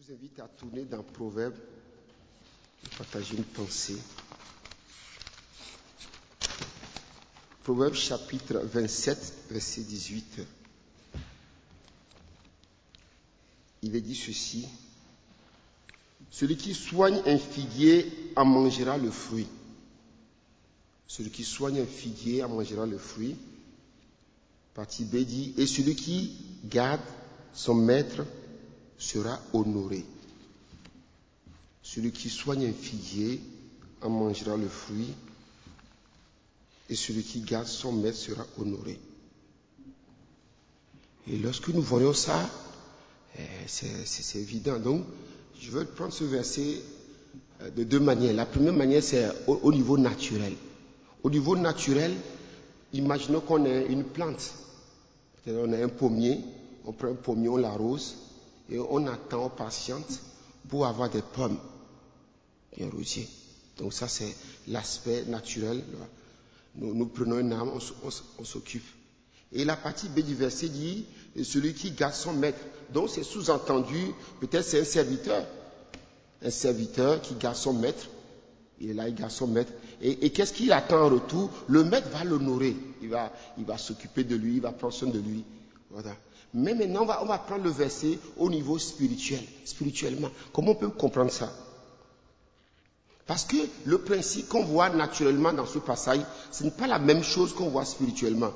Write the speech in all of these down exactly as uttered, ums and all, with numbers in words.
vous invite à tourner dans Proverbe et partager une pensée. Proverbe chapitre vingt-sept, verset dix-huit. Il est dit ceci: celui qui soigne un figuier en mangera le fruit. Celui qui soigne un figuier en mangera le fruit. Partie B dit: et celui qui garde son maître sera honoré. Celui qui soigne un figuier en mangera le fruit, et celui qui garde son maître sera honoré. Et lorsque nous voyons ça, c'est, c'est, c'est évident. Donc, je veux prendre ce verset de deux manières. La première manière, c'est au, au niveau naturel. Au niveau naturel, imaginons qu'on a une plante. Peut-être on a un pommier, on prend un pommier, on l'arrose, et on attend, on patiente pour avoir des pommes bien rosiers. Donc ça, c'est l'aspect naturel. Nous, nous prenons un arbre, on, on, on s'occupe. Et la partie B du verset dit: celui qui garde son maître. Donc c'est sous-entendu, peut-être c'est un serviteur. Un serviteur qui garde son maître. Il est là, il garde son maître. Et, et qu'est-ce qu'il attend en retour? Le maître va l'honorer. Il va, il va s'occuper de lui, il va prendre soin de lui. Voilà. Mais maintenant, on va, on va prendre le verset au niveau spirituel. Spirituellement. Comment on peut comprendre ça? Parce que le principe qu'on voit naturellement dans ce passage, ce n'est pas la même chose qu'on voit spirituellement.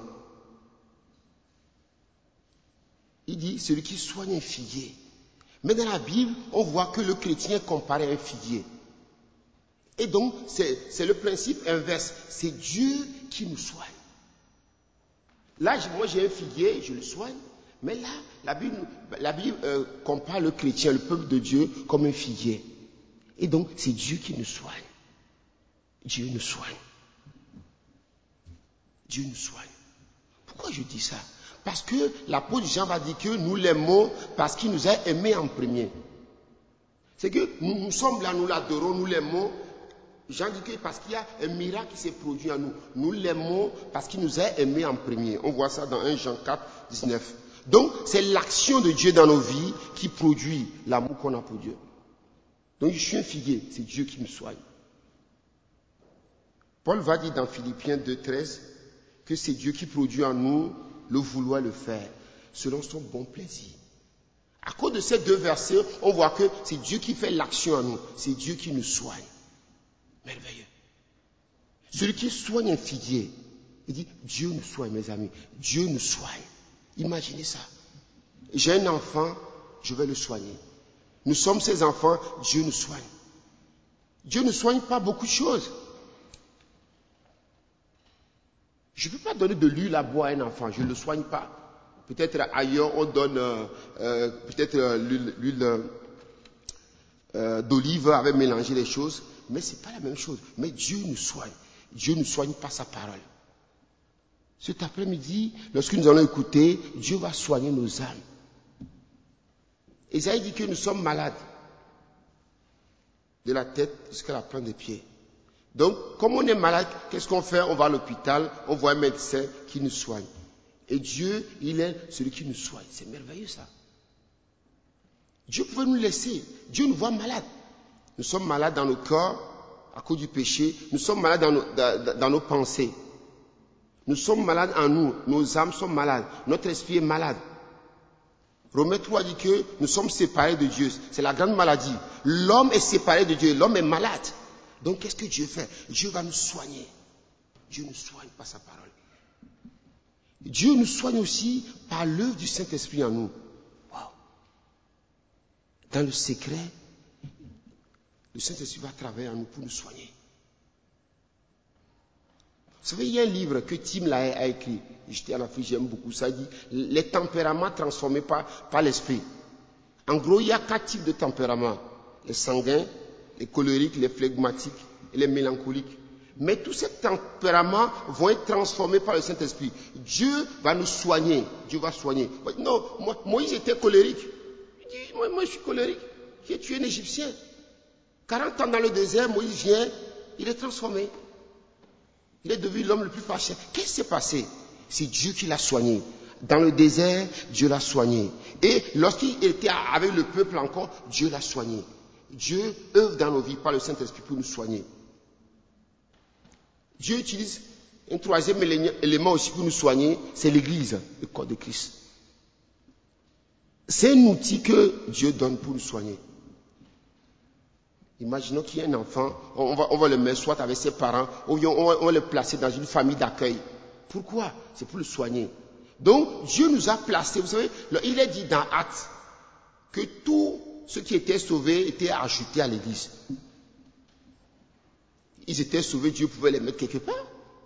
Il dit: celui qui soigne un figuier. Mais dans la Bible, on voit que le chrétien est comparé à un figuier. Et donc, c'est, c'est le principe inverse. C'est Dieu qui nous soigne. Là, moi j'ai un figuier, je le soigne. Mais là, la Bible, la Bible euh, compare le chrétien, le peuple de Dieu, comme un figuier. Et donc, c'est Dieu qui nous soigne. Dieu nous soigne. Dieu nous soigne. Pourquoi je dis ça? Parce que l'apôtre Jean va dire que nous l'aimons parce qu'il nous a aimés en premier. C'est que nous, nous sommes là, nous l'adorons, nous l'aimons. Jean dit que parce qu'il y a un miracle qui s'est produit en nous. Nous l'aimons parce qu'il nous a aimés en premier. On voit ça dans un Jean quatre, dix-neuf. Donc, c'est l'action de Dieu dans nos vies qui produit l'amour qu'on a pour Dieu. Donc, je suis un figuier, c'est Dieu qui me soigne. Paul va dire dans Philippiens deux, treize que c'est Dieu qui produit en nous le vouloir le faire, selon son bon plaisir. À cause de ces deux versets, on voit que c'est Dieu qui fait l'action en nous, c'est Dieu qui nous soigne. Merveilleux. Celui qui soigne un figuier, il dit: Dieu nous soigne, mes amis, Dieu nous soigne. Imaginez ça. J'ai un enfant, je vais le soigner. Nous sommes ses enfants, Dieu nous soigne. Dieu ne soigne pas beaucoup de choses. Je ne peux pas donner de l'huile à boire à un enfant, je ne le soigne pas. Peut-être ailleurs, on donne euh, euh, peut-être euh, l'huile, l'huile euh, d'olive avec mélanger les choses, mais ce n'est pas la même chose. Mais Dieu nous soigne. Dieu ne soigne pas sa parole. Cet après-midi, lorsque nous allons écouter, Dieu va soigner nos âmes. Isaïe dit que nous sommes malades, de la tête jusqu'à la plante des pieds. Donc, comme on est malade, qu'est-ce qu'on fait? On va à l'hôpital, on voit un médecin qui nous soigne. Et Dieu, il est celui qui nous soigne. C'est merveilleux ça. Dieu pouvait nous laisser. Dieu nous voit malades. Nous sommes malades dans nos corps à cause du péché. Nous sommes malades dans nos, dans, dans nos pensées. Nous sommes malades en nous. Nos âmes sont malades. Notre esprit est malade. Romains trois dit que nous sommes séparés de Dieu. C'est la grande maladie. L'homme est séparé de Dieu. L'homme est malade. Donc, qu'est-ce que Dieu fait? Dieu va nous soigner. Dieu nous soigne par sa parole. Dieu nous soigne aussi par l'œuvre du Saint-Esprit en nous. Wow. Dans le secret, le Saint-Esprit va travailler en nous pour nous soigner. Vous savez, il y a un livre que Tim Lahaye a écrit. J'étais en Afrique, j'aime beaucoup ça. Il dit les tempéraments transformés par, par l'esprit. En gros, il y a quatre types de tempéraments: les sanguins, les colériques, les flegmatiques et les mélancoliques. Mais tous ces tempéraments vont être transformés par le Saint-Esprit. Dieu va nous soigner. Dieu va soigner. Non, moi, Moïse était colérique. Il dit, moi, moi je suis colérique. J'ai tué un Égyptien. quarante ans dans le désert, Moïse vient, il est transformé. Il est devenu l'homme le plus patient. Qu'est-ce qui s'est passé? C'est Dieu qui l'a soigné. Dans le désert, Dieu l'a soigné. Et lorsqu'il était avec le peuple encore, Dieu l'a soigné. Dieu œuvre dans nos vies par le Saint-Esprit pour nous soigner. Dieu utilise un troisième élément aussi pour nous soigner, c'est l'Église, le corps de Christ. C'est un outil que Dieu donne pour nous soigner. Imaginons qu'il y a un enfant, on va, on va le mettre soit avec ses parents, ou on va, on va le placer dans une famille d'accueil. Pourquoi? C'est pour le soigner. Donc, Dieu nous a placés, vous savez, il est dit dans Actes que tous ceux qui étaient sauvés étaient ajoutés à l'Église. Ils étaient sauvés, Dieu pouvait les mettre quelque part.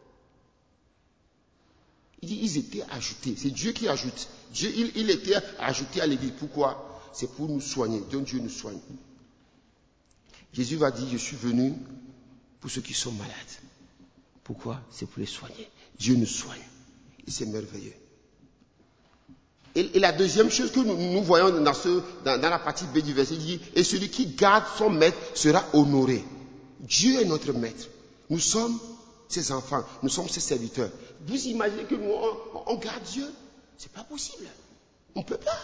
Il dit, ils étaient ajoutés. C'est Dieu qui ajoute. Dieu, il, il était ajouté à l'Église. Pourquoi? C'est pour nous soigner. Donc Dieu nous soigne. Jésus va dire, je suis venu pour ceux qui sont malades. Pourquoi? C'est pour les soigner. Dieu nous soigne. Et c'est merveilleux. Et, et la deuxième chose que nous, nous voyons dans, ce, dans, dans la partie B du verset, il dit, et celui qui garde son maître sera honoré. Dieu est notre maître. Nous sommes ses enfants, nous sommes ses serviteurs. Vous imaginez que nous, on, on garde Dieu? C'est pas possible. On ne peut pas.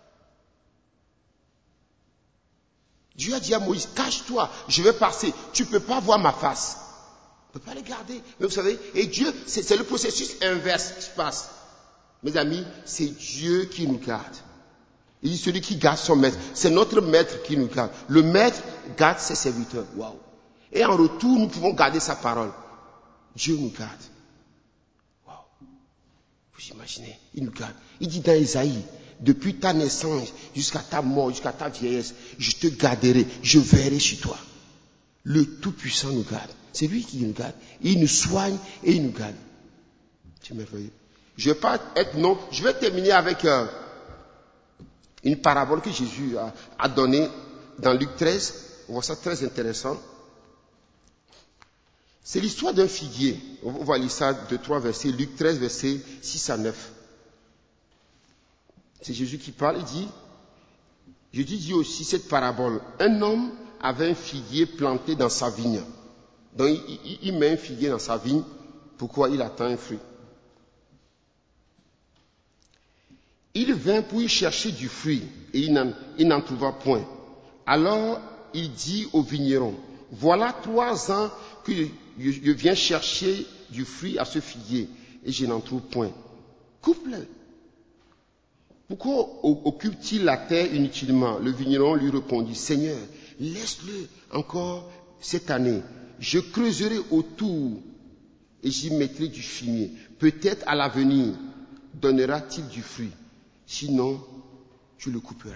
Dieu a dit à Moïse, cache-toi, je vais passer. Tu ne peux pas voir ma face. On ne peut pas les garder. Mais vous savez, et Dieu, c'est, c'est le processus inverse qui se passe. Mes amis, c'est Dieu qui nous garde. Il dit, celui qui garde son maître, c'est notre maître qui nous garde. Le maître garde ses serviteurs. Waouh. Et en retour, nous pouvons garder sa parole. Dieu nous garde. Waouh. Vous imaginez, il nous garde. Il dit dans Isaïe, depuis ta naissance jusqu'à ta mort, jusqu'à ta vieillesse, je te garderai, je veillerai sur toi. Le Tout-Puissant nous garde. C'est lui qui nous garde. Il nous soigne et il nous garde. C'est merveilleux. Je ne vais pas être non. Je vais terminer avec euh, une parabole que Jésus a, a donnée dans Luc treize. On voit ça très intéressant. C'est l'histoire d'un figuier. On va lire ça de trois versets. Luc treize, versets six à neuf. C'est Jésus qui parle. Il dit, Jésus dit aussi cette parabole. Un homme avait un figuier planté dans sa vigne. Donc il, il, il met un figuier dans sa vigne. Pourquoi? Il attend un fruit. Il vint pour y chercher du fruit et il n'en, il n'en trouva point. Alors il dit au vigneron, voilà trois ans que je, je viens chercher du fruit à ce figuier et je n'en trouve point. Coupe-le. Pourquoi occupe-t-il la terre inutilement? Le vigneron lui répondit, Seigneur, laisse-le encore cette année. Je creuserai autour et j'y mettrai du fumier. Peut-être à l'avenir donnera-t-il du fruit. Sinon, tu le couperas.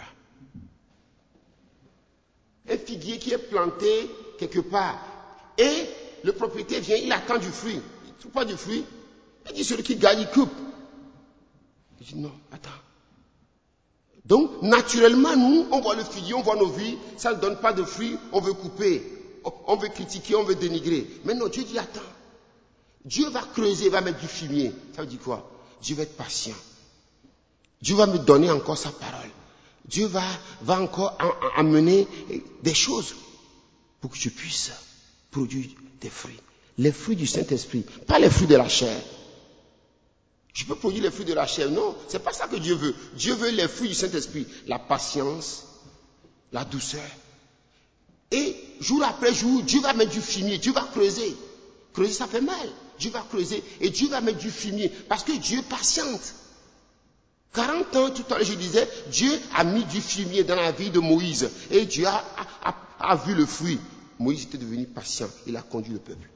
Un figuier qui est planté quelque part et le propriétaire vient, il attend du fruit. Il ne trouve pas du fruit. Il dit, celui qui gagne, il coupe. Il dit, non, attends. Donc, naturellement, nous, on voit le figuier, on voit nos vies, ça ne donne pas de fruits, on veut couper, on veut critiquer, on veut dénigrer. Mais non, Dieu dit, attends. Dieu va creuser, va mettre du fumier. Ça veut dire quoi? Dieu va être patient. Dieu va me donner encore sa parole. Dieu va, va encore amener des choses pour que je puisse produire des fruits. Les fruits du Saint-Esprit, pas les fruits de la chair. Je peux produire les fruits de la chair. Non, c'est pas ça que Dieu veut. Dieu veut les fruits du Saint-Esprit. La patience, la douceur. Et jour après jour, Dieu va mettre du fumier. Dieu va creuser. Creuser, ça fait mal. Dieu va creuser. Et Dieu va mettre du fumier. Parce que Dieu patiente. quarante ans, tout à l'heure, je disais, Dieu a mis du fumier dans la vie de Moïse. Et Dieu a, a, a, a vu le fruit. Moïse était devenu patient. Il a conduit le peuple.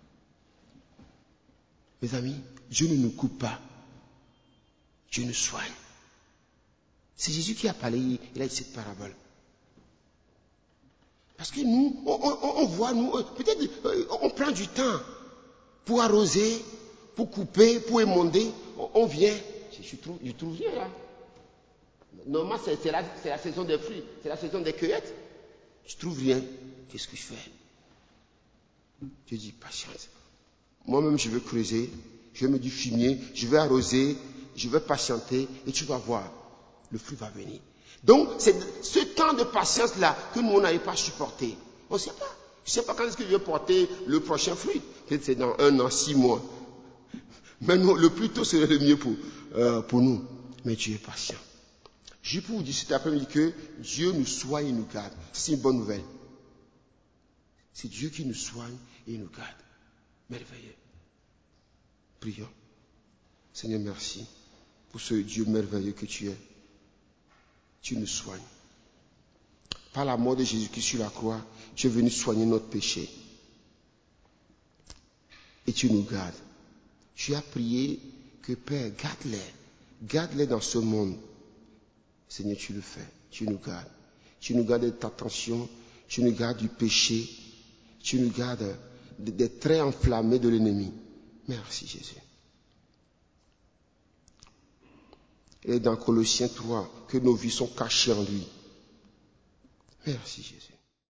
Mes amis, Dieu ne nous coupe pas. Dieu nous soigne. C'est Jésus qui a parlé, il a dit cette parabole. Parce que nous, on, on, on voit, nous, peut-être, on prend du temps pour arroser, pour couper, pour émonder. On, on vient, je, je, trouve, je trouve rien là. Normalement, c'est, c'est, la, c'est la saison des fruits, c'est la saison des cueillettes. Je trouve rien. Qu'est-ce que je fais? Dieu dit, patience. Moi-même, je veux creuser, je vais mettre du fumier, je vais arroser, je vais patienter et tu vas voir, le fruit va venir. Donc, c'est ce temps de patience-là que nous, on n'arrive pas à supporter. On ne sait pas. Je ne sais pas quand est-ce que je vais porter le prochain fruit. Peut-être c'est dans un an, six mois. Mais nous, le plus tôt serait le mieux pour, euh, pour nous. mais Dieu est patient. Je peux vous dire cet après-midi que Dieu nous soigne et nous garde. C'est une bonne nouvelle. C'est Dieu qui nous soigne et nous garde. Merveilleux. Prions. Seigneur, merci pour ce Dieu merveilleux que tu es. Tu nous soignes. Par la mort de Jésus-Christ sur la croix, tu es venu soigner notre péché. Et tu nous gardes. Tu as prié que Père, garde-les. Garde-les dans ce monde. Seigneur, tu le fais. Tu nous gardes. Tu nous gardes de ta tentation. Tu nous gardes du péché. Tu nous gardes des traits enflammés de l'ennemi. Merci Jésus. Et dans Colossiens trois, que nos vies sont cachées en lui. Merci Jésus.